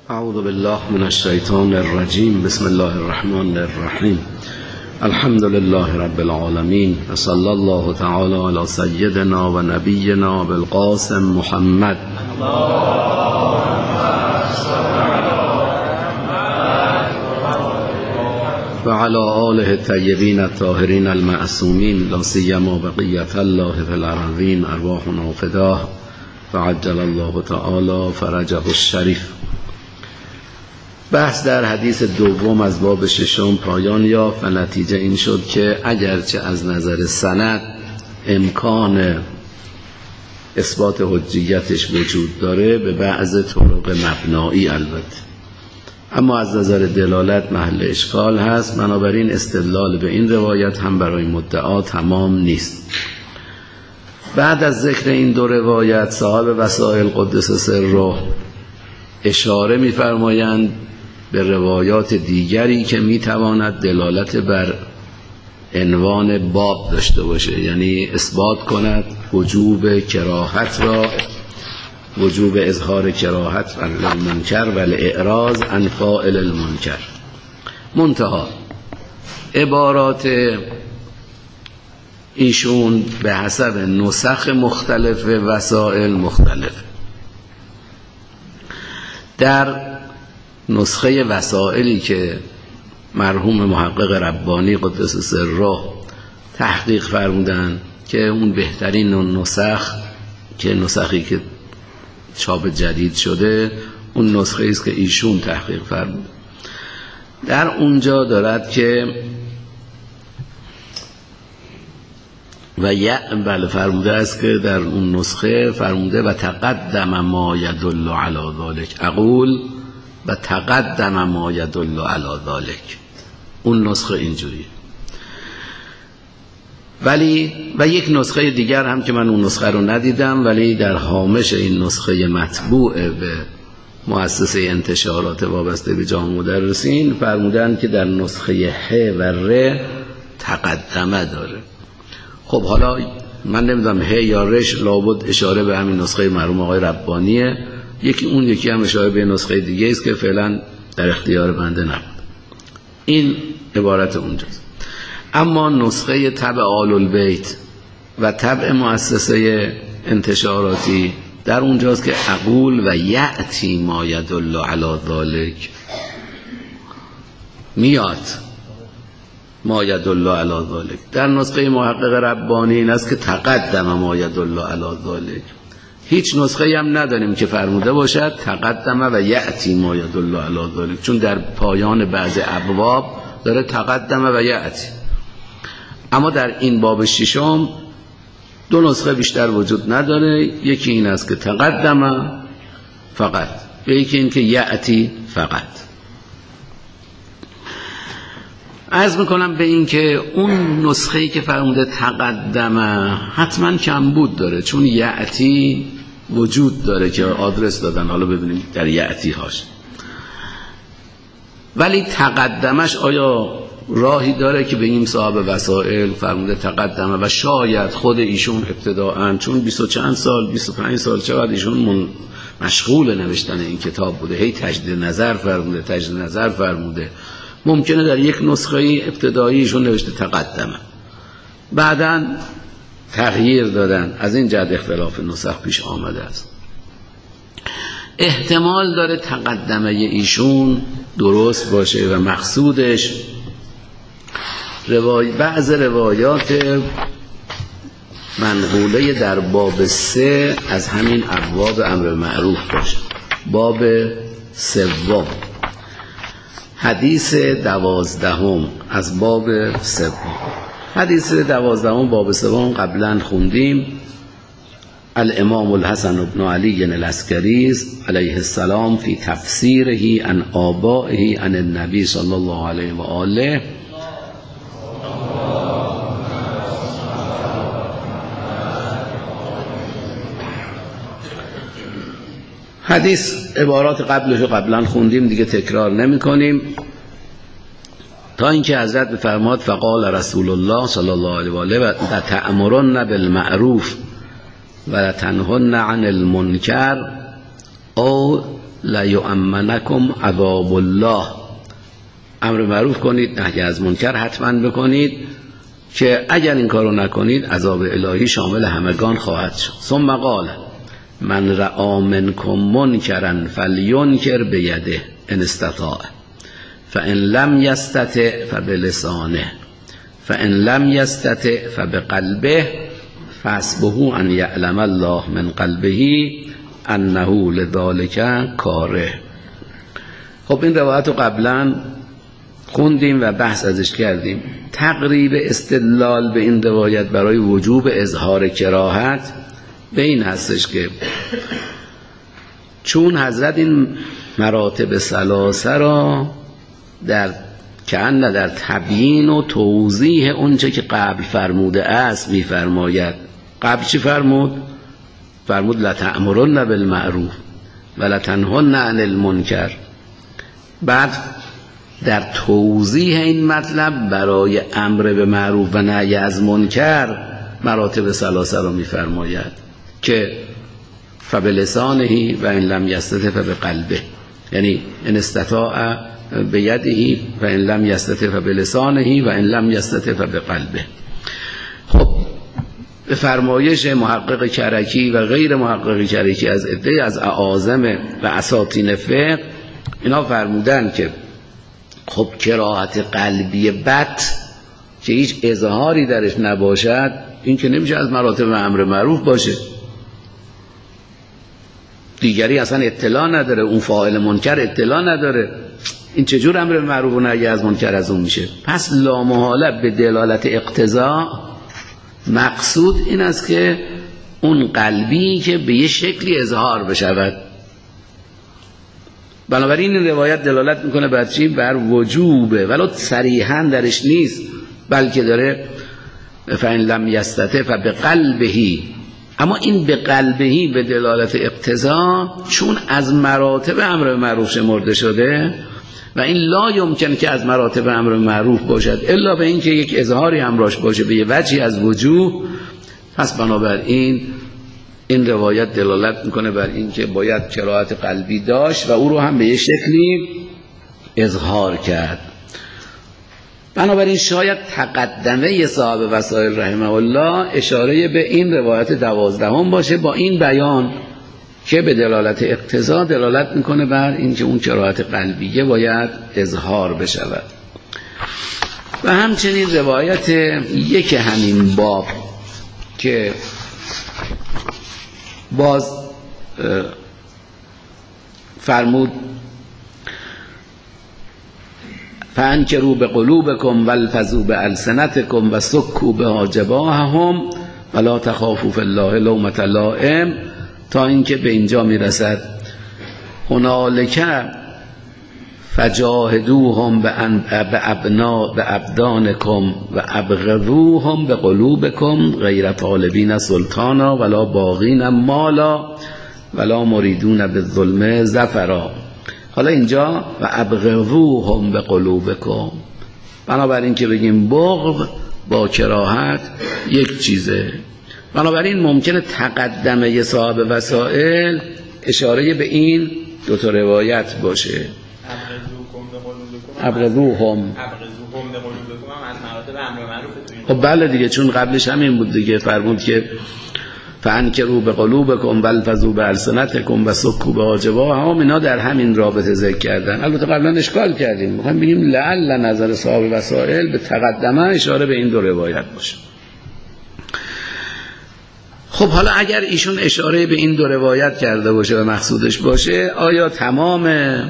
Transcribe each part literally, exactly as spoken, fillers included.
اعوذ بالله من الشیطان الرجیم. بسم الله الرحمن الرحیم. الحمد لله رب العالمین و صلی الله تعالی علی سیدنا و نبینا بالقاسم محمد و علی آله الطیبین الطاهرین المعصومین لا سیما بقیة الله فی الارضین ارواحنا فداه فعجل الله تعالی فرجه الشریف. بحث در حدیث دوم از باب ششم پایان یافت و نتیجه این شد که اگرچه از نظر سند امکان اثبات حجیتش وجود داره به بعض طرق مبنایی البته، اما از نظر دلالت محل اشکال هست، بنابراین استدلال به این روایت هم برای مدعا تمام نیست. بعد از ذکر این دو روایت صاحب وسائل قدس سره اشاره می‌فرمایند به روایات دیگری که میتواند دلالت بر عنوان باب داشته باشه، یعنی اثبات کند وجوب کراهت را، وجوب اظهار کراهت علی المنکر و الاعراض عن فاعل المنکر. منتها عبارات ایشون به حسب نسخ مختلف وسائل مختلف. در نسخه وسائلی که مرحوم محقق ربانی قدس سره تحقیق فرمودن که اون بهترین نسخ که نسخی که چاپ جدید شده اون نسخه است که ایشون تحقیق فرمود، در اونجا دارد که و یه بله فرموده است که در اون نسخه فرموده و تقدم ما یدل علی ذلک اقول و تقدم ما یدل علی ذلک. اون نسخه اینجوری. ولی و یک نسخه دیگر هم که من اون نسخه رو ندیدم، ولی در هامش این نسخه مطبوع به مؤسسه انتشارات وابسته به جامع مدرسین فرمودن که در نسخه ح و ر تقدمه داره. خب حالا من نمیدونم ه یا رش لابد اشاره به همین نسخه مرحوم آقای ربانیه، یکی اون یکی هم اشاره به نسخه دیگه است که فعلا در اختیار بنده نبود. این عبارت اونجاست. اما نسخه طبع آل البیت و طبع مؤسسه انتشاراتی در اونجاست که اقول و یأتی ما یدل علی ذلک، میاد ما یدل علی ذلک. در نسخه محقق ربانی این است که تقدم ما یدل علی ذلک. هیچ نسخه هم نداریم که فرموده باشد تقدم و یأتی ما یدل علی ذلک، چون در پایان بعض ابواب داره تقدم و یأتی. اما در این باب ششم دو نسخه بیشتر وجود نداره، یکی این است که تقدم فقط، یکی این که یأتی فقط. عرض میکنم به این که اون نسخه‌ای که فرموده تقدمه حتما کمبود داره، چون یأتی وجود داره که آدرس دادن، حالا ببینیم در یأتی هاش. ولی تقدمش آیا راهی داره که به این صاحب وسائل فرموده تقدمه و شاید خود ایشون ابتداعاً چون بیست و چند سال بیست و پنج سال چقدر ایشون مشغول نوشتن این کتاب بوده، هی تجدید نظر فرموده تجدید نظر فرموده، ممکنه در یک نسخه ابتداییشون نوشته تقدمه، بعداً تغییر دادن، از این جهت اختلاف نسخ پیش آمده است. احتمال داره تقدمه ایشون درست باشه و مقصودش روای بعض روایات منقوله در باب سه از همین ابواب امر معروف باشه. باب سوم حدیث دوازدهم از باب سوم. حدیث دوازدهم باب سوم قبلا خوندیم. الامام الحسن بن علی العسکری علیه السلام فی تفسیره عن آبائه عن النبی صلی الله علیه و آله. حدیث عبارات قبلش رو قبلا خوندیم دیگه تکرار نمی کنیم، تا اینکه حضرت بفرماد فقال رسول الله صلی الله علیه و آله و تأمرن بالمعروف و تنهن عن المنکر او لیؤمنکم عذاب الله، امر معروف کنید، نهی از منکر حتما بکنید که اگر این کارو نکنید عذاب الهی شامل همگان خواهد شد. ثم قال من رأى منکم منکرا فلینکر بیده ان استطاع فان لم یستطع فبلسانه فان لم یستطع فبقلبه فحسبه ان یعلم الله من قلبه انه لذلک کاره. خب این روایت رو قبلا خوندیم و بحث ازش کردیم. تقریب استدلال به این روایت برای وجوب اظهار کراهت به این هستش که چون حضرت این مراتب ثلاثه را در کأن در تبیین و توضیح اونچه که قبل فرموده است میفرماید. قبل چی فرمود؟ فرمود لتأمرن بالمعروف و لتنهن عن المنکر. بعد در توضیح این مطلب برای امر به معروف و نهی از منکر مراتب ثلاثه را میفرماید که فبلسانه و ان لم یستطع فبقلبه، یعنی ان استطاع بیده و ان لم یستطع فبلسانه و ان لم یستطع فبقلبه. خب به فرمایش محقق کرکی و غیر محقق کرکی از عده از اعاظم و اساطین فقه، اینا فرمودن که خب کراهت قلبی بد که هیچ اظهاری درش نباشد، این که نمیشه از مراتب امر معروف باشه. دیگری اصلا اطلاع نداره، اون فاعل منکر اطلاع نداره، این چجور امر معروف و نهی از منکر از اون میشه؟ پس لامحاله به دلالت اقتضا مقصود این است که اون قلبی که به یه شکلی اظهار بشود. بنابراین این روایت دلالت میکنه بر چی؟ بر وجوبه، ولو صریحا درش نیست، بلکه داره فإن لم یستطع فبقلبه. اما این به قلبهی به دلالت اقتضا چون از مراتب امر معروف شمرده شده و این لا یمکن که از مراتب امر معروف باشد الا به این که یک اظهاری همراهش باشه به یه وجهی از وجوه، پس بنابراین این روایت دلالت میکنه بر این که باید کراهت قلبی داشت و او رو هم به یه شکلی اظهار کرد. بنابراین شاید تقدمه صاحب وسائل رحمه الله اشاره به این روایت دوازدهم باشه با این بیان که به دلالت اقتضا دلالت میکنه بر اینکه اون کراهت قلبیه باید اظهار بشود. و همچنین روایت یک همین باب که باز فرمود فانکروا بقلوبکم والفظوا بالسنتکم و سکوا بها جباههم ولا تخافوا فی الله لومة لائم، تا اینکه به اینجا میرسد هنالک فجاهدوهم بابنا بابدانکم و ابغضوهم بقلوبکم غیر طالبین سلطانا ولا باغین مالا ولا مریدون بالظلم ظفرا. حالا اینجا و ابغضوهم بقلوبکم، بنابراین که بگیم بغض با کراهت یک چیزه. بنابراین ممکنه تقدمه صاحب وسائل اشاره به این دو تا روایت باشه. ابغضوهم خب بله دیگه، چون قبلش همین بود دیگه، فرمود که فانکروا بقلوبکم والفظوا بالسنتکم و سکوا بها جباههم، اینا در همین رابطه ذکر کردن. البته قبلا اشکال کردیم، میخوایم بگیم لعل نظر صاحب وسائل به تقدمه اشاره به این دو روایت باشه. خب حالا اگر ایشون اشاره به این دو روایت کرده باشه و مقصودش باشه، آیا تمام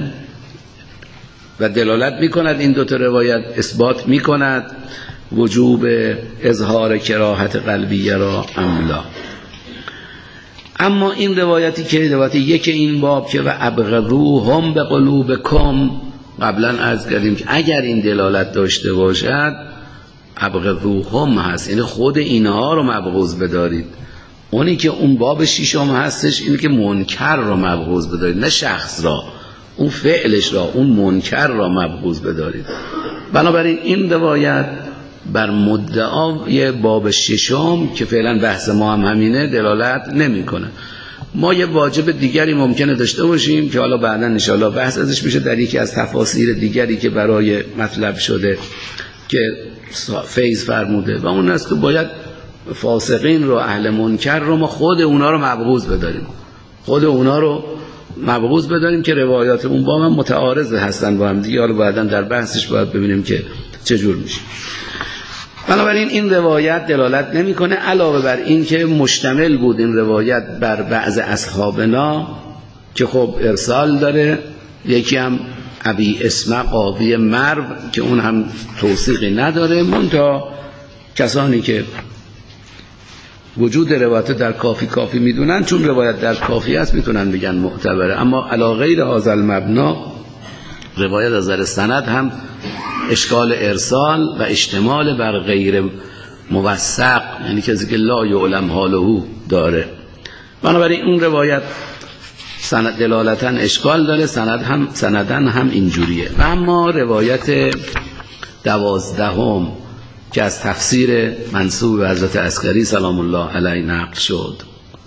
و دلالت میکند این دو تا روایت اثبات میکند وجوب اظهار کراهت قلبیه را ام لا؟ اما این روایتی که روایت یک این باب که و ابغضوهم بقلوبکم، قبلا عرض کردیم که اگر این دلالت داشته باشد ابغضوهم هست، یعنی خود اینها رو مبغوض بدارید. اونی که اون باب شیشم هستش اینه که منکر رو مبغوض بدارید، نه شخص را، اون فعلش را، اون منکر را مبغوض بدارید. بنابراین این روایت بر مدعای باب ششم که فعلا بحث ما هم همینه دلالت نمیکنه. ما یه واجب دیگری ممکنه داشته باشیم که حالا بعداً ان شاء الله بحث ازش میشه در یکی از تفاسیر دیگری که برای مطلب شده که فیض فرموده، و اون است که باید فاسقین رو، اهل منکر رو، ما خود اونا رو مبغوض بداریم، خود اونا رو مبغوض بداریم که روایات اون با من متعارض هستن با هم دیگه. حالا بعداً در بحثش باید ببینیم که چجور میشه. بنابراین این روایت دلالت نمیکنه، علاوه بر این که مشتمل بود این روایت بر بعض اصحابنا که خب ارسال داره، یکی هم ابی اسمع قاضی مرو که اون هم توثیقی نداره، منتها کسانی که وجود روایت در کافی کافی میدونن، چون روایت در کافی است میتونن بگن معتبره. اما علی غیر هذا المبنا روایت از نظر سند هم اشکال ارسال و اشتمال بر غیر موثق، یعنی کسی که لا یعلم حاله داره. بنابراین اون روایت سند دلالتا اشکال داره، سند هم سندن هم اینجوریه. و اما روایت دوازدهم که از تفسیر منسوب به حضرت عسکری سلام الله علیه نقل شد،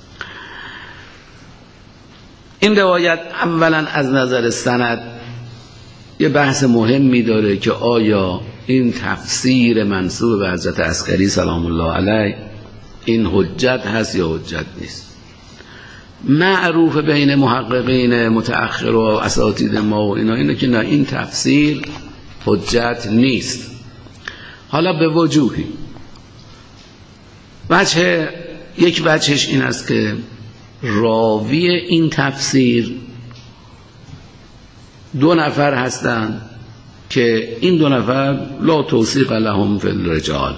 این روایت اولا از نظر سند یه بحث مهمی داره که آیا این تفسیر منسوب به حضرت عسکری سلام الله علیه این حجت هست یا حجت نیست. معروف بین محققین متأخر و اساتید ما و اینا اینه که نه، این تفسیر حجت نیست. حالا به وجوهی، وجه یک وجهش این است که راوی این تفسیر دو نفر هستند که این دو نفر لا توثیق لهم فی الرجال.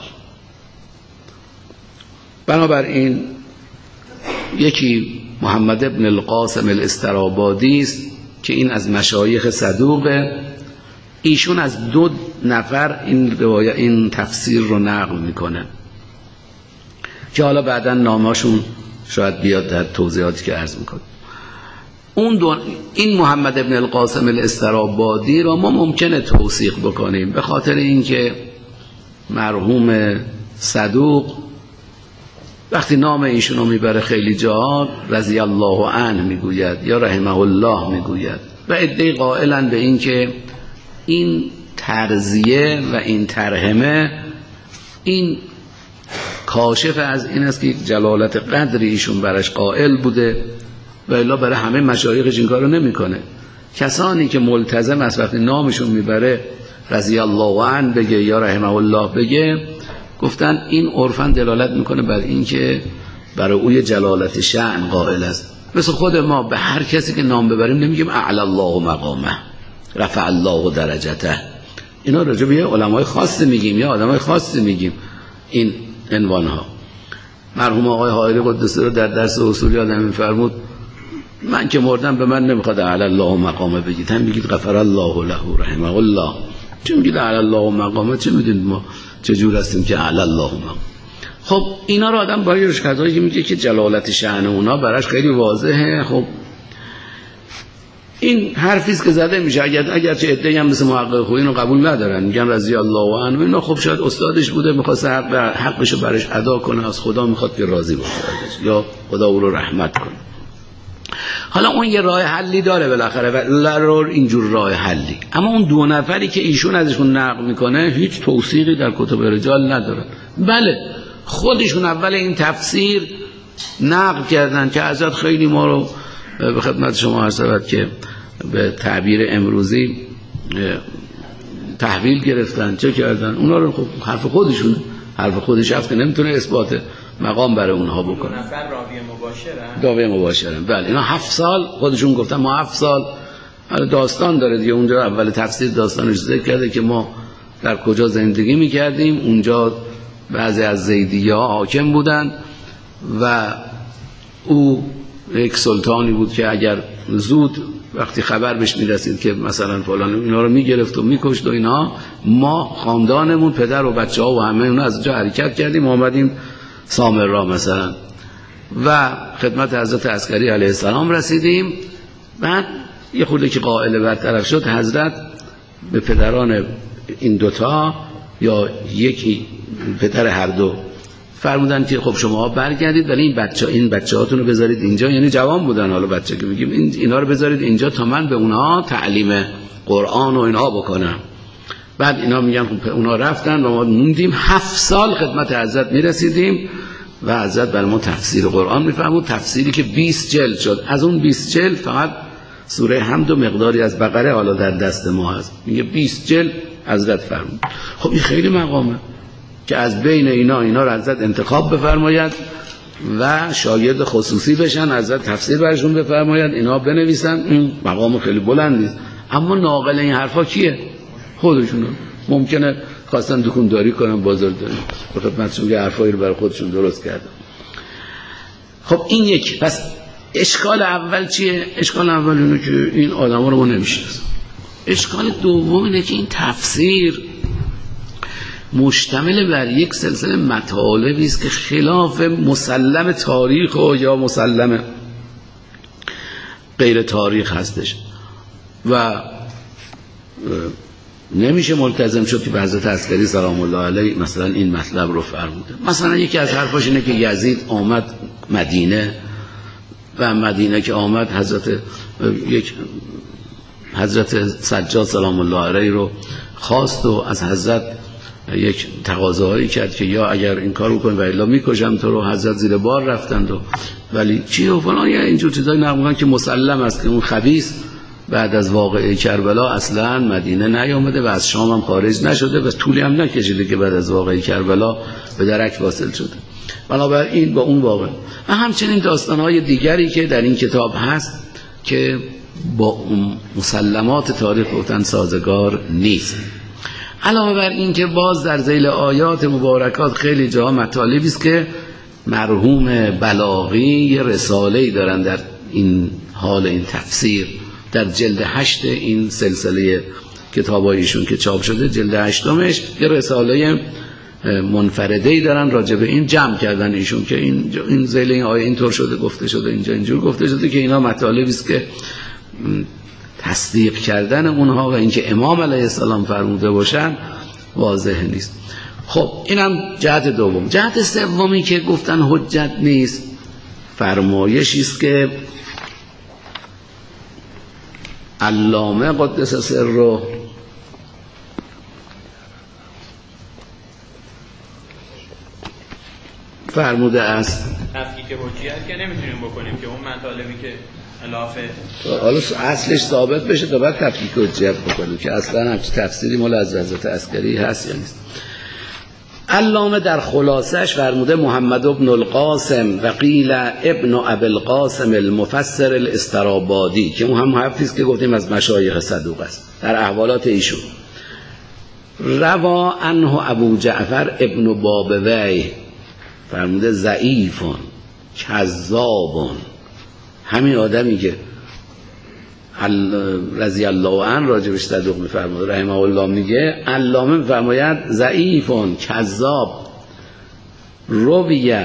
بنابراین یکی محمد ابن القاسم الاسترابادی است که این از مشایخ صدوقه، ایشون از دو نفر این روایت این تفسیر رو نقل میکنه که حالا بعداً ناماشون شاید بیاد در توضیحاتی که عرض میکنه. اون دو این محمد ابن القاسم الاسترابادی رو ما ممکنه توثیق بکنیم به خاطر اینکه مرحوم صدوق وقتی نام ایشون رو میبره خیلی جا رضی الله عنه میگوید یا رحمه الله میگوید، و عده‌ای قائلن به این که این ترضیه و این ترهمه این کاشف از این است که جلالت قدر ایشون برش قائل بوده، و الا برای همه مشایخش این کارو نمیکنه. کسانی که ملتزم است وقتی نامشون میبره رضی الله عنه بگه یا رحمه الله بگه، گفتن این عرفاً دلالت میکنه بر این که برای اوی جلالت شأن قائل است. مثل خود ما به هر کسی که نام ببریم نمیگیم اعلی الله مقامه، رفع الله درجته، اینا راجع به علمای خاص میگیم یا آدمای خاص میگیم این عنوان ها. مرحوم آقای حائری قدسی رو در درس اصول یادم میفرمود من که مردم به من نمیخواد اعلی الله مقامه بگید، هم بگید غفر الله له رحمه الله. چون میگید اعلی الله مقامه، چه میدونید ما چجور هستیم که اعلی الله مقامه؟ خب اینا رو آدم با یه کسایی که میگه که جلالت شأن اونا براش خیلی واضحه. خب این حرفی است که زده میشه، اگر اگرچه عده‌ای هم مثل محقق خویی اینو قبول ندارن، میگن رضی الله عنه اینا، خب شاید استادش بوده میخواست حق حقشو برش ادا کنه، از خدا میخواد که راضی باشه یا خدا او رو رحمت کنه. حالا اون یه راه حلی داره بالاخره و لرور اینجور راه حلی، اما اون دو نفری که ایشون ازشون نقل میکنه هیچ توثیقی در کتب رجال نداره. بله خودشون اول این تفسیر نقل کردن که حضرت خیلی ما رو به خدمت شما عرض شود که به تعبیر امروزی تحویل گرفتن، چه کردن اونا رو. خب حرف خودشون، حرف خودش هست که نمیتونه اثبات مقام برای اونها بکنه. نفر راوی مباشرن راوی مباشرن بله. اینا هفت سال خودشون گفتن ما هفت سال داستان داره دیگه. اونجا اول تفسیر داستانش ذکر کرده که ما در کجا زندگی میکردیم، اونجا بعضی از زیدیه ها حاکم بودن و او یک سلطانی بود که اگر زود وقتی خبر بهش میرسید که مثلا فلان اینا رو میگرفت و میکشت و اینا، ما خاندانمون پدر و بچه ها و همه اونا از جا حرکت کردیم آمدیم سامرا مثلا و خدمت حضرت عسکری علیه السلام رسیدیم. بعد یه خورده که قائل برطرف شد، حضرت به پدران این دوتا یا یکی پدر هر دو فرمودن که خب شما برگردید ولی این بچه این بچه‌هاتون رو بذارید اینجا، یعنی جوان بودن، حالا بچه که میگیم این اینا رو بذارید اینجا تا من به اونها تعلیم قرآن و اینها بکنم. بعد اینا میگن اونا رفتن و ما موندیم هفت سال خدمت حضرت میرسیدیم و حضرت بر ما تفسیر قرآن میفرمود، تفسیری که بیست جلد شد. از اون بیست جلد فقط سوره حمد و مقداری از بقره حالا در دست ما هست، میگه بیست جلد حضرت فرمود. خب این خیلی مقامه که از بین اینا اینا رو حضرت انتخاب بفرماید و شاگرد خصوصی بشن، حضرت تفسیر برشون بفرماید، اینا بنویسن. این مقام خیلی بلندی، اما ناقل این حرفا کیه؟ خودشون. ممکنه خواستن دکونداری کنن، بازارداری، به خدمتشون یه حرفایی رو برای خودشون درست کردن. خب این یک. پس اشکال اول چیه؟ اشکال اول اینه که این آدما رو ما نمیشناسیم. اشکال دوم اینه که این تفسیر مشتمل بر یک سلسله مطالبی است که خلاف مسلم تاریخ و یا مسلم غیر تاریخ هستش و نمیشه ملتزم شد که به حضرت عسکری سلام الله علیه مثلا این مطلب رو فرموده. مثلا یکی از حرفاش اینه که یزید آمد مدینه و مدینه که آمد حضرت یک حضرت سجاد سلام الله علیه رو خواست و از حضرت یک تقاضاهایی کرد که یا اگر این کارو کنی و الا میکشم تو رو. حضرت زیر بار رفتند و ولی چی و فلان یا اینجور چیزایی نقل که مسلم است که اون خبیث بعد از واقعه کربلا اصلا مدینه نیامده و از شام هم خارج نشده و طولی هم نکشیده که بعد از واقعه کربلا به درک واصل شده. بنابراین با اون واقع و همچنین داستان‌های دیگری که در این کتاب هست که با مسلمات تاریخ گفتن سازگار نیست. علاوه بر این که باز در ذیل آیات مبارکات خیلی جا مطالبی است که مرحوم بلاغی یه رساله‌ای دارن در این حال این تفسیر، در جلد هشت این سلسله کتابایشون که چاپ شده جلد هشتمش یه رساله منفرده‌ای دارن راجع به این جمع کردن ایشون که این این ذیل این آیه اینطور شده گفته شده اینجا اینجور گفته شده که اینا مطالبی است که تصدیق کردن اونها و اینکه امام علیه السلام فرموده باشن واضح نیست. خب اینم جهت دوم. جهت سومی که گفتن حجت نیست فرمایشی است که علامه قدس سره فرموده است. تفکیک حجیت که نمیتونیم بکنیم که اون مطالبی که خلافه حالا اصلش ثابت بشه تا بعد تفکیک حجیت بکنیم که اصلا همچین تفسیری مال از حضرت عسکری هست یا نیست. علامه در خلاصش فرموده محمد ابن القاسم و قیل ابن ابی القاسم المفسر الاسترابادی که اون هم حرفیست که گفتیم از مشایخ صدوق است در احوالات ایشون. روا عنه ابو جعفر ابن بابوی فرموده ضعیفون کذابون. همین آدمی که رضی الله عنه راجبش صدوق میفرماید رحمه الله میگه علامه میفرماید ضعیفون کذاب رویه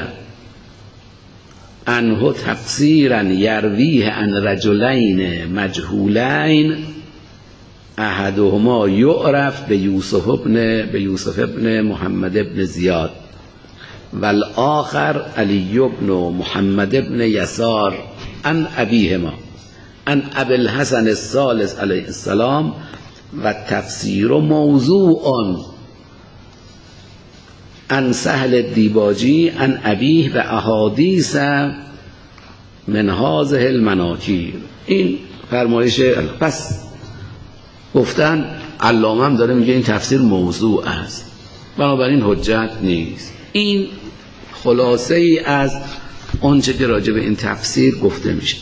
عنه تفسیرا یرویه عن رجلین مجهولین احدهما یعرف به یوسف ابن به یوسف ابن محمد ابن زیاد والآخر علی ابن محمد ابن یسار عن ابیهما عن ابی الحسن الثالث علیه السلام و تفسیر موضوع عن سهل دیباجی عن ابیه و احادیث من هذه المناکیر. این فرمایش. پس گفتن علامه هم داره میگه این تفسیر موضوع است بنابراین حجت نیست. این خلاصه ای از آنچه که راجع به این تفسیر گفته میشه.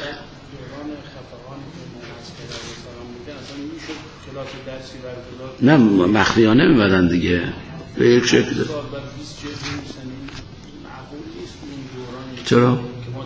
نه مخفیانه میبدن دیگه به یک شکل. چرا؟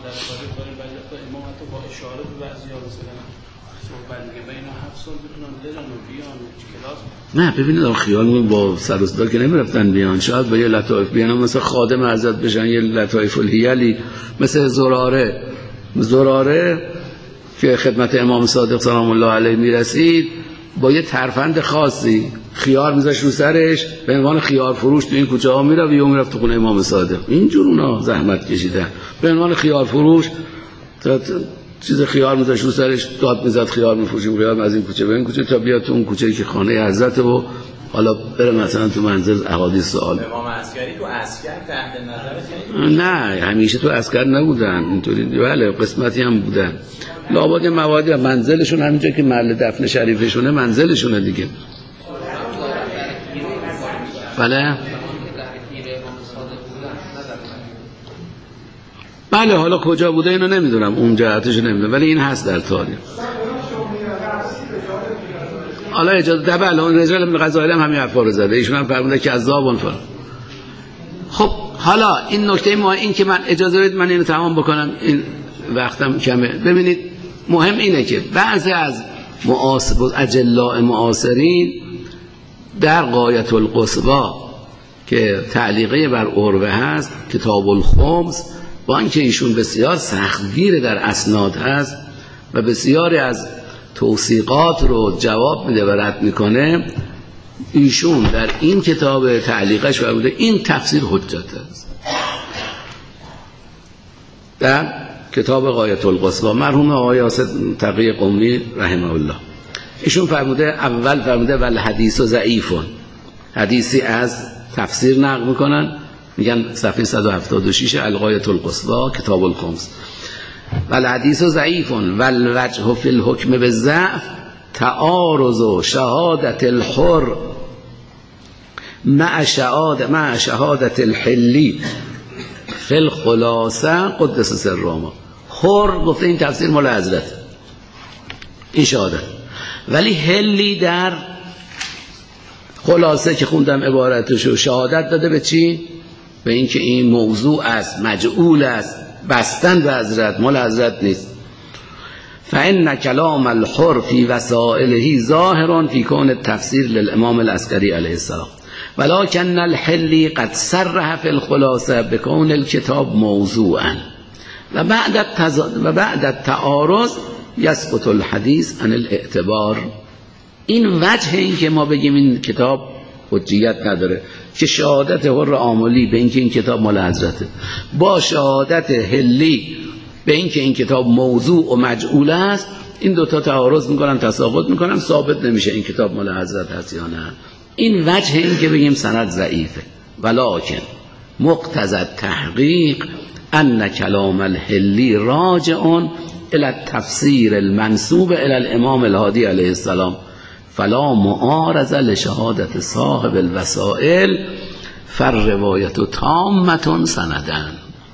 نه ببینید خیال با سر و صدا که نمیرفتن بیان، شاید با یه لطایف بیان مثل خادم حضرت بشن، یه لطایف الهیلی مثل زراره زراره که خدمت امام صادق سلام الله علیه میرسید با یه ترفند خاصی خیار میذاش رو سرش به عنوان خیار فروش تو این کوچه ها میره و یا میرفت تو خونه امام صادق. اینجور اونا زحمت کشیدن به عنوان خیار فروش، تا چیز خیار میذاش رو سرش، داد میزد خیار میفروشیم خیار از این کوچه به این کوچه تا بیاد تو اون کوچه‌ای که خانه حضرت و حالا بره مثلا تو منزل احادیث سوال. امام عسکری تو عسکر تحت نظرت؟ نه همیشه تو عسکر نبودن اینطوری، بله قسمتی هم بودن. لابد موادی منزلشون همینجا که محل دفن شریفشونه منزلشونه دیگه. بله بله حالا کجا بوده اینو نمیدونم، اون جهتشو نمیدونم، ولی این هست در تاریخ. حالا اجازه ده بله اون رجال ابن غزائل هم همین حرفا رو زده، ایشون هم فرموده که عذابون فر. خب حالا این نکته ما این که من اجازه بدید من اینو تمام بکنم، این وقتم کمه. ببینید مهم اینه که بعضی از معاصر اجلاء معاصرین در غایت القصوی که تعلیقه بر عروه هست، کتاب الخمس، با اینکه ایشون بسیار سختگیر در اسناد هست و بسیاری از توثیقات رو جواب میده و رد میکنه، ایشون در این کتاب تعلیقش فرموده این تفسیر حجت است. در کتاب غایت القصوی مرحوم آقای یاسر تقی قمی رحمه الله ایشون فرموده، اول فرموده ول حدیث ضعیفون، حدیثی از تفسیر نقل میکنن، میگن صفحه صد و هفتاد و شش الغایت القصوی کتاب الخمس، ول حدیث ضعیفون ول وجه فی الحکم بالضعف تعارض شهادت الحر مع شهادت مع شهادت الحلی فی الخلاصه قدس سرهما. حر گفته این تفسیر مال حضرت این شهادت، ولی حلی در خلاصه که خوندم عبارتشو شهادت داده به چی؟ به اینکه این موضوع است، مجعول است، بستن به حضرت، مال حضرت نیست. فإن کلام الحر فی وسائله ظاهر فی کون التفسیر للامام العسکری علیه السلام ولكن الحلی قد صرح فی الخلاصه بکون الکتاب موضوعا و بعد التضاد و بعد التعارض یسقط الحدیث عن الاعتبار. این وجه این که ما بگیم این کتاب حجیت نداره که شهادت حر عاملی به اینکه این کتاب مال حضرته با شهادت حلی به اینکه این کتاب موضوع و مجعول است، این دوتا تعارض میکنن، تساقط میکنن، ثابت نمیشه این کتاب مال حضرت هست یا نه. این وجه این که بگیم سند ضعیفه، ولکن مقتضی التحقیق ان کلام الحلی راجع الى التفسیر المنسوب الى الامام الهادی علیه السلام فلا معارضه لشهادت صاحب الوسائل فالروایت تامه سندن.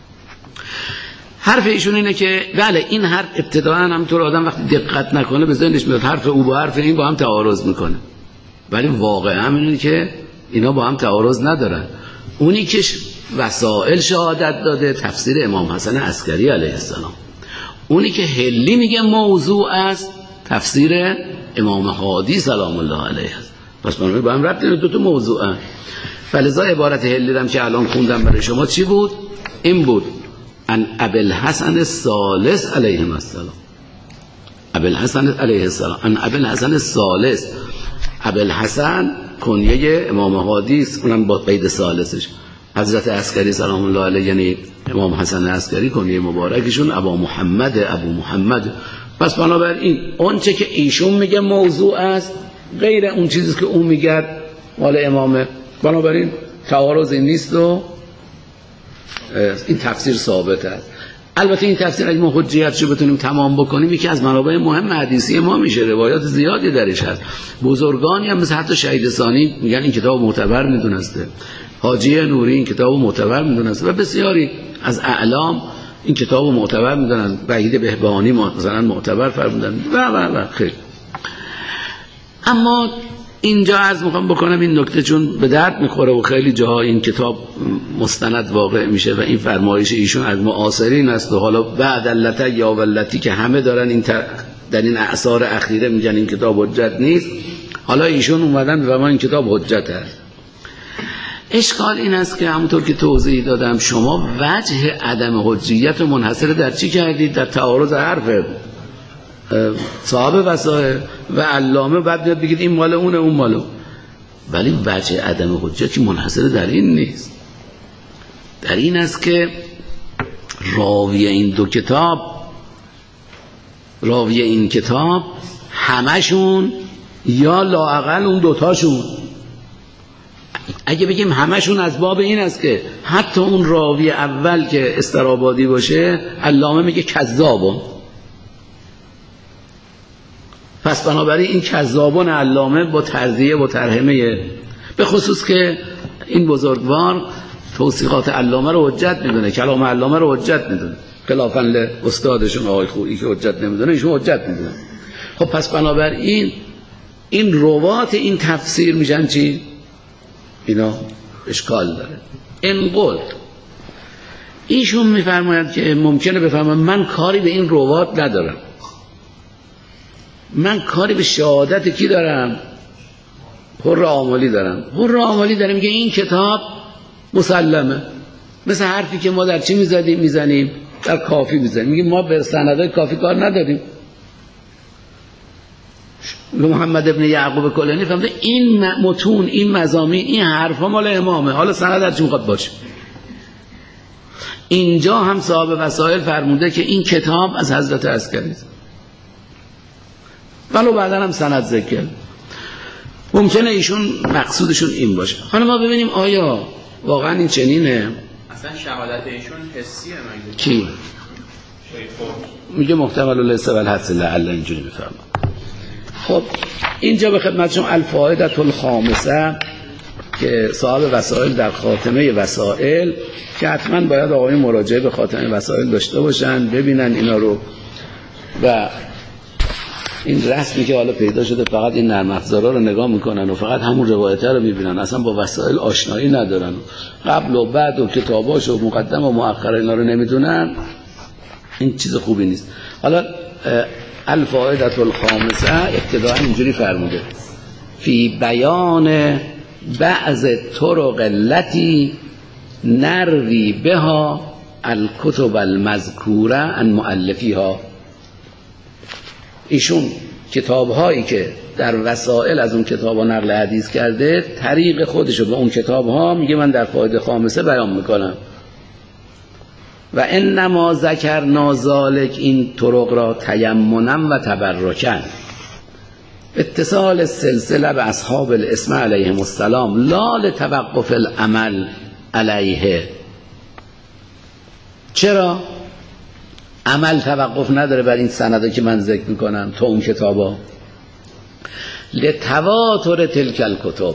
حرف ایشون اینه که بله این حرف ابتداء هم طور آدم وقتی دقت نکنه به ذهنش میاد حرف او با حرف این با هم تعارض میکنه، ولی واقعا اینه که اینا با هم تعارض ندارن. اونی که وسائل شهادت داده تفسیر امام حسن عسکری علیه السلام، اونی که حلی میگه موضوع است تفسیر امام هادی سلام الله علیه است. پس بنابراین با هم ربط داره، دو تا موضوع هست. فلذا عبارت حلی هم که الان خوندم برای شما چی بود؟ این بود ان ابی الحسن الثالث علیه السلام، ابی الحسن علیه السلام، ان ابی الحسن الثالث، ابی الحسن کنیه امام هادی است، اونم با قید ثالثش. حضرت عسکری سلام الله علیه یعنی امام حسن عسکری کنیه مبارکشون ابا محمد، ابو محمد. پس بنابراین اون چه که ایشون میگه موضوع است غیر اون چیزی که اون میگه مال امامه، بنابراین تعارض این نیست و این تفسیر ثابت است. البته این تفسیر اگه ما حجیتشو بتونیم تمام بکنیم یکی از منابع مهم حدیثی ما میشه، روایات زیادی درش هست. بزرگانی هم مثل حتی شهید ثانی میگن این کتاب معتبر میدونسته، حاجی نوری این کتاب معتبر میدونسته و بسیاری از اعلام این کتاب معتبر میدونن، وحید بهبهانی مثلا معتبر فرمودن و و و خیلی. اما اینجا عرض میخوام بکنم این نکته چون به درد میخوره و خیلی جاها این کتاب مستند واقع میشه و این فرمایش ایشون از معاصرین است و حالا بعد التی یا ولتی که همه دارن این تر... در این اعصار اخیره میگن این کتاب حجت نیست، حالا ایشون اومدن و ما این کتاب حجت است. اشکال این است که همونطور که توضیح دادم شما وجه عدم حجیت منحصر در چی کردید؟ در تعارض حرف صاحب وسائل و علامه، بعد بیاد بگید این مال اونه اون مال اون. ولی وجه عدم حجتی منحصر در این نیست، در این است که راوی این دو کتاب راوی این کتاب همشون یا لااقل اون دوتاشون، اگه بگیم همشون از باب این است که حتی اون راوی اول که استرابادی باشه علامه میگه کذابون، پس بنابراین این کذابون علامه با ترضیه و ترحمه، به خصوص که این بزرگوار توثیقات علامه رو حجت میدونه، کلام علامه رو حجت میدونه، خلافاً لاستادشون آقای خویی که حجت نمیدونه ایشون حجت میدونه. خب پس بنابراین این روات این تفسیر میشن چی؟ اینا اشکال داره. این قول ایشون میفرماید که ممکنه بفهمم من کاری به این روات ندارم، من کاری به شهادت کی دارم؟ حر عاملی دارم. حر عاملی دارم میگه این کتاب مسلمه، مثل حرفی که ما در چی میزدیم میزنیم در کافی میزنیم، میگیم ما به سندهای کافی کار نداریم. محمد ابن یعقوب کلینی فهمده این متون این مضامین این حرفا مال امامه، حالا سند هر چی میخواد باشه. اینجا هم صاحب وسائل فرموده که این کتاب از حضرت عسکری است، ولو بعدا هم سند ذکر. ممکنه ایشون مقصودشون این باشه. حالا ما ببینیم آیا واقعا این چنینه؟ اصلا شهادت ایشون حسیه مگه؟ کی؟ میگه محتمل لیس و الحدث لعل، اینجوری میفرما. خب اینجا به خدمتشون الفائده الخامسه که صاحب وسائل در خاتمه وسائل، که حتما باید آقای مراجعه به خاتمه وسائل داشته باشن ببینن اینا رو، و این رسمی که حالا پیدا شده فقط این نرم افزارا رو نگاه میکنن و فقط همون روایت رو میبینن، اصلا با وسائل آشنایی ندارن، قبل و بعد و کتاباش و مقدم و مؤخر اینا رو نمیدونن، این چیز خوبی نیست. حالا الفائده الخامسه ابتداء اینجوری فرموده فی بیان بعض طرق التي نروی بها الکتب المذکوره عن مؤلفیها. ایشون کتاب هایی که در وسائل از اون کتاب ها نقل حدیث کرده طریق خودشو به اون کتاب ها میگه من در فائده خامسه بیان میکنم. و انما ذکرنا ذلک، این طرق را تیمنا و تبرکا، اتصال السلسله به اصحاب الاسم علیهم السلام، لا لتوقف العمل علیه. چرا عمل توقف نداره بر این سنده که من ذکر میکنم تو اون کتابا؟ لتواتر تلک الکتب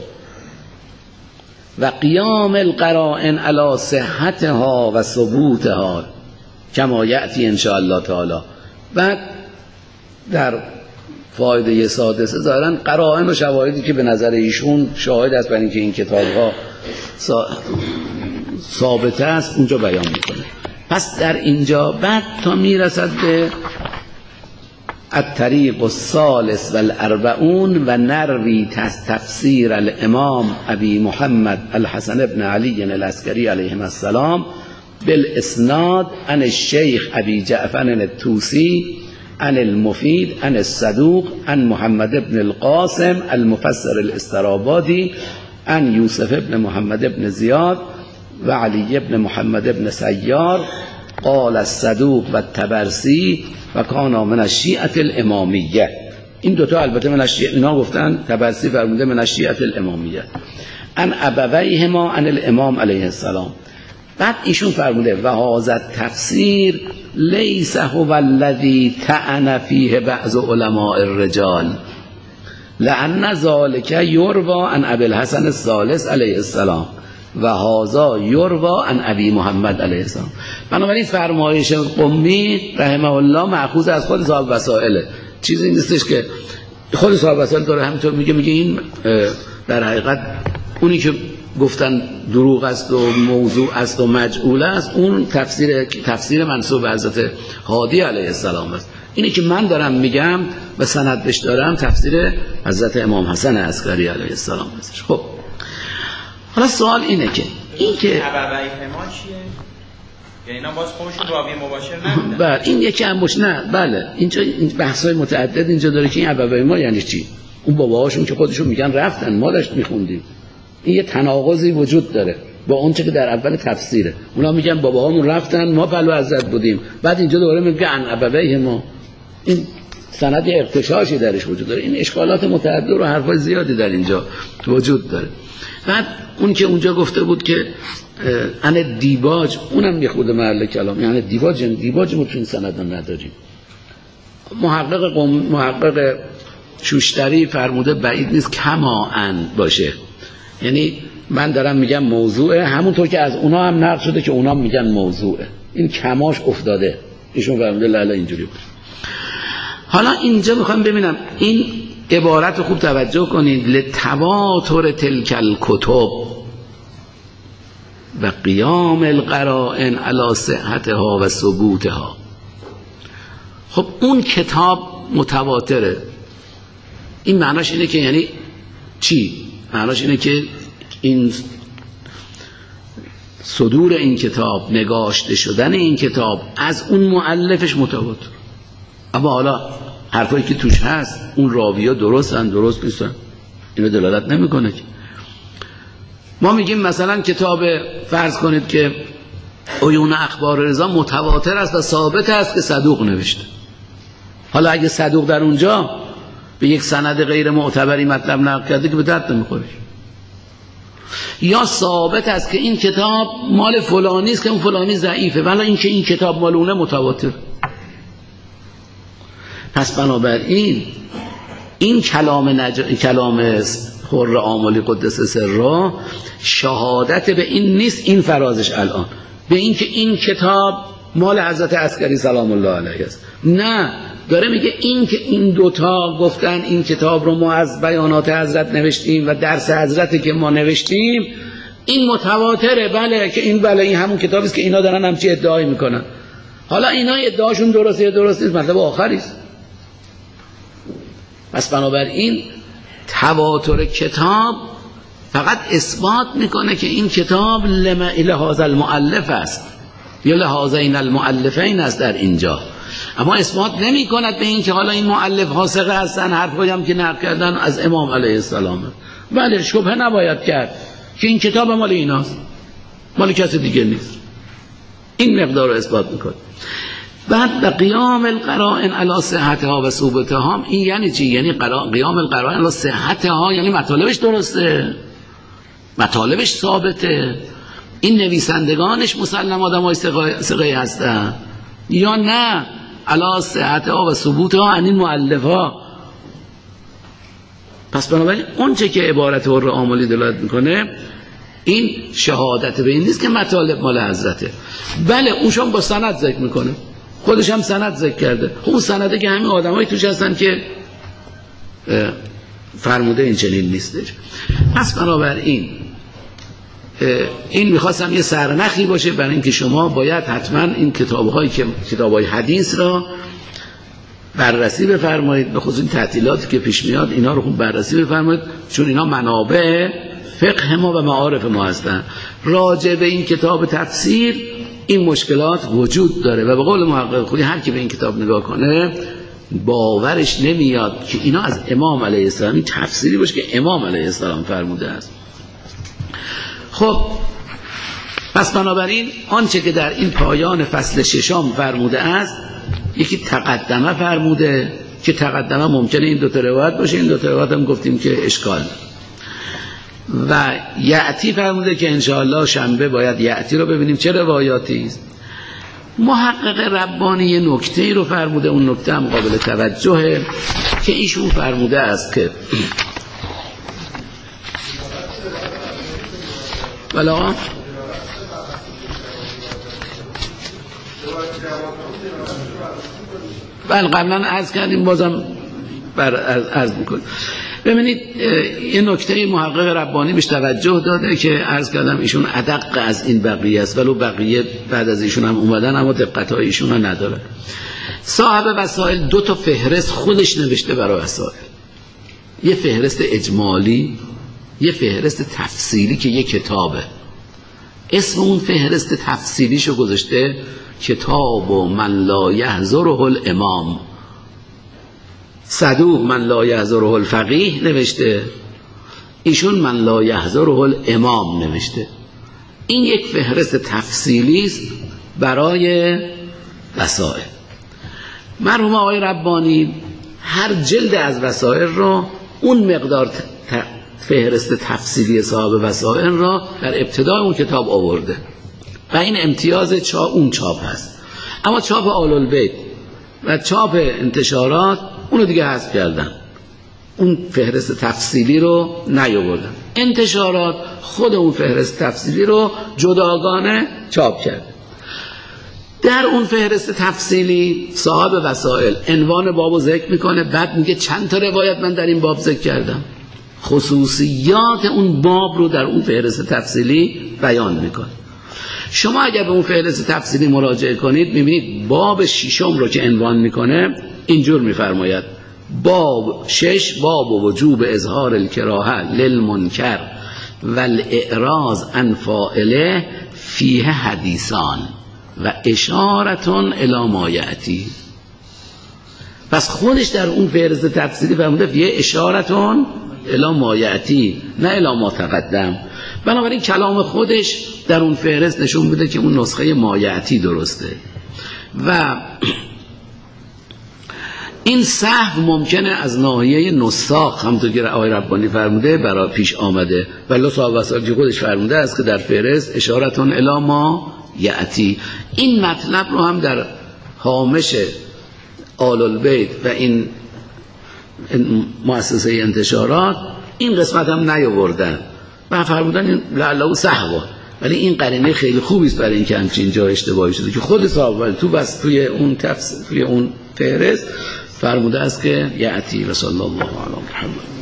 و قیام القرائن علی صحتها و ثبوتها کما یأتی ان شاء الله تعالی. بعد در فایده سادسه ظاهرا قرائن و شواهدی که به نظر ایشون شاهد است بر اینکه این کتاب‌ها ثابت است اونجا بیان میکنه. پس در اینجا بعد تا میرسد به الطریق الثالث والاربعون و نروی تفسیر الامام ابی محمد الحسن ابن علی العسکری علیه السلام بالاسناد عن الشیخ ابی جعفر الطوسی عن المفید عن الصدوق عن محمد ابن القاسم المفسر الاسترابادی عن یوسف ابن محمد ابن زیاد و علی ابن محمد ابن سیار قال الصدوق و الطبرسی و کانا من الشیعة الامامیه. این دوتا البته من الشیعة، اینا گفتن طبرسی فرموده من الشیعة الامامیه ان ابویهما عن الامام علیه السلام. بعد ایشون فرموده و هذا تفسیر لیس هو الذی طعن فیه بعض علماء الرجال لأن ذلك یروی عن ابی الحسن الثالث علیه السلام و هذا یروی عن ابی محمد علیه السلام. بنابراین فرمایش قمی رحمه الله مأخوذ از خود صاحب وسائله، چیزی نیستش که خود صاحب وسائل داره همینطور میگه میگه این در حقیقت اونی که گفتن دروغ است و موضوع است و مجعول است اون تفسیر تفسیر منسوب به حضرت هادی علیه السلام است. اینی که من دارم میگم و سندش دارم تفسیر حضرت امام حسن عسکری علیه السلام است. خب حالا سوال اینه که این که ابویه ما چیه؟ یعنی اینا باز خودشون راوی مباشر نمیدن؟ بله این یکی هم باشه. نه بله اینجا بحث‌های متعدد اینجا داره که این ابویه ما یعنی چی؟ اون باباهاشون که خودشون میگن رفتن، ما داشت میخوندیم. این یه تناقضی وجود داره با اون چه که در اول تفسیره. اونا میگن باباهامون رفتن، ما پلو حضرت بودیم، بعد اینجا دوباره میگن عن ابویه ما. این سند اغتشاشی درش وجود داره. این اشکالات متعدد و حرفای زیادی در اینجا وجود داره. بعد اون که اونجا گفته بود که ان دیباج، اونم یه خود محل کلام، یعنی دیباج دیباج ما تو این سند نداریم. محقق قم محقق شوشتری فرموده بعید نیست کما ان باشه، یعنی من دارم میگم موضوعه، همونطور که از اونا هم نقل شده که اونا میگن موضوعه، این کماش افتاده، ایشون فرموده لالا اینجوری بود. حالا اینجا میخوام ببینم این عبارت رو خوب توجه کنید، لتواتر تلک الکتب و قیام القرائن علی صحتها و ثبوتها. خب اون کتاب متواتره، این معناش اینه که یعنی چی؟ معناش اینه که این صدور این کتاب، نگاشته شدن این کتاب از اون مؤلفش متواتر. اما حالا حرفایی که توش هست اون راوی‌ها درستن درست نیستن اینو دلالت نمیکنه. ما میگیم مثلا کتاب فرض کنید که عیون اخبار رضا متواتر است و ثابت است که صدوق نوشته. حالا اگه صدوق در اونجا به یک سند غیر معتبری مطلب نقل کرده که به درد نمیخوره. یا ثابت است که این کتاب مال فلانی است که اون فلانی ضعیفه، ولی این که این کتاب مال اونه متواتر. پس بنابراین این کلام نج... کلام حر آملی قدس سره شهادت به این نیست، این فرازش الان به این که این کتاب مال حضرت عسکری سلام الله علیه است. نه، داره میگه این که این دوتا گفتن این کتاب رو ما از بیانات حضرت نوشتیم و درس حضرت که ما نوشتیم این متواتره. بله که این بله این همون کتابی است که اینا دارن همچی ادعای میکنن. حالا اینا ادعاشون درسته یا درست نیست مطلب آخری است. پس بنابراین تواتر کتاب فقط اثبات میکنه که این کتاب لهذا المؤلف است یا لهذین المؤلفین است در اینجا، اما اثبات نمی کند به این که حالا این مؤلف ها ثقه هستن، حرفایی هم که نقل کردن از امام علیه السلام. بله شبهه نباید کرد که این کتاب مال ایناست، مال کسی دیگه نیست. این مقدار رو اثبات میکنه. بعد قیام القرائن علی صحتها و ثبوتها، این یعنی چی؟ یعنی قیام القرائن علی صحتها یعنی مطالبش درسته، مطالبش ثابته، این نویسندگانش مسلم آدمای ثقه هستن یا نه علی صحتها و ثبوتها یعنی مؤلفها. پس بنابراین اون چه که عبارت حر آملی دلالت میکنه این شهادت به این نیست که مطالب مال حضرته. بله اونشون با سند ذکر میکنه، خودش هم سند ذکر کرده، اون سنده که همین آدمایی توش هستن که فرموده این چنین نیستش. پس بنابراین این میخواستم یه سرنخی باشه برای اینکه شما باید حتما این کتاب‌هایی که کتاب‌های حدیث را بررسی بفرمایید، به خصوص این تعطیلاتی که پیش میاد اینا رو خوب بررسی بفرمایید، چون اینا منابع فقه ما و معارف ما هستن. راجع به این کتاب تفسیر این مشکلات وجود داره و به قول محقق خودی هر کی به این کتاب نگاه کنه باورش نمیاد که اینا از امام علیه السلام تفسیری باشه که امام علیه السلام فرموده است. خب پس بنابراین آنچه که در این پایان فصل ششم فرموده است، یکی تقدمه فرموده که تقدمه ممکنه این دو تا روایت باشه، این دو تا روایت هم گفتیم که اشکال، و یعتی فرموده که انشاءالله شنبه باید یعتی رو ببینیم چه روایاتی است. محقق ربانی یه نکته رو فرموده، اون نکته هم قابل توجهه که ایشون فرموده است که بلا بل قبلا عرض کردیم بازم بر عرض میکنم. ببینید یه نکته محقق ربانی بهش توجه داده که عرض کردم ایشون ادق از این بقیه است، ولو بقیه بعد از ایشون هم اومدن اما دقت‌های ایشون رو نداره. صاحب وسائل دو تا فهرست خودش نوشته برای وسائل، یه فهرست اجمالی یه فهرست تفصیلی که یه کتابه. اسم اون فهرست تفصیلیشو گذاشته کتاب و من لا یحضره الامام، صدوق من لا یحضره الفقیه نوشته، ایشون من لا یحضره الامام نوشته. این یک فهرست تفصیلی است برای وسائل. مرحوم آقای ربانی هر جلد از وسائل رو اون مقدار فهرست تفصیلی صاحب وسائل را در ابتدای اون کتاب آورده و این امتیاز چا اون چاپ هست. اما چاپ آل البیت و چاپ انتشارات اونو دیگه حذف کردن، اون فهرست تفصیلی رو نیاوردن. انتشارات خود اون فهرست تفصیلی رو جداگانه چاپ کرد. در اون فهرست تفصیلی صاحب وسائل عنوان بابو ذکر میکنه، بعد میگه چند تا روایت من در این باب ذکر کردم، خصوصیات اون باب رو در اون فهرست تفصیلی بیان میکنه. شما اگر به اون فهرست تفصیلی مراجعه کنید میبینید باب ششم رو که عنوان میکنه اینجور میفرماید: باب شش، باب وجوب اظهار الکراهه للمنکر والاعراض عن فاعله فیه حدیثان و اشارتون الی ما یأتی. پس خودش در اون فهرست تفصیلی فرموده فیه اشارتون الی ما یأتی، نه الی ما تقدم. بنابراین کلام خودش در اون فهرست نشون بده که اون نسخه ما یأتی درسته. و این سهو ممکنه از ناحیه نساخ همونطور که آقای ربانی فرموده برای پیش آمده، ولی صاحب وسائل که خودش فرموده است که در فهرست اشارتون الی ما یأتی. این مطلب رو هم در هامش آل البیت و این مؤسسه انتشارات این قسمت هم نیاوردن و فرمودن لعله سهوا، ولی این قرینه خیلی خوبی است برای اینکه همچین جا اشتباهی شده که خود صاحب تو بس توی اون تفسیر توی اون فهرست فرموده است که یأتی. رسول الله علیه محمد.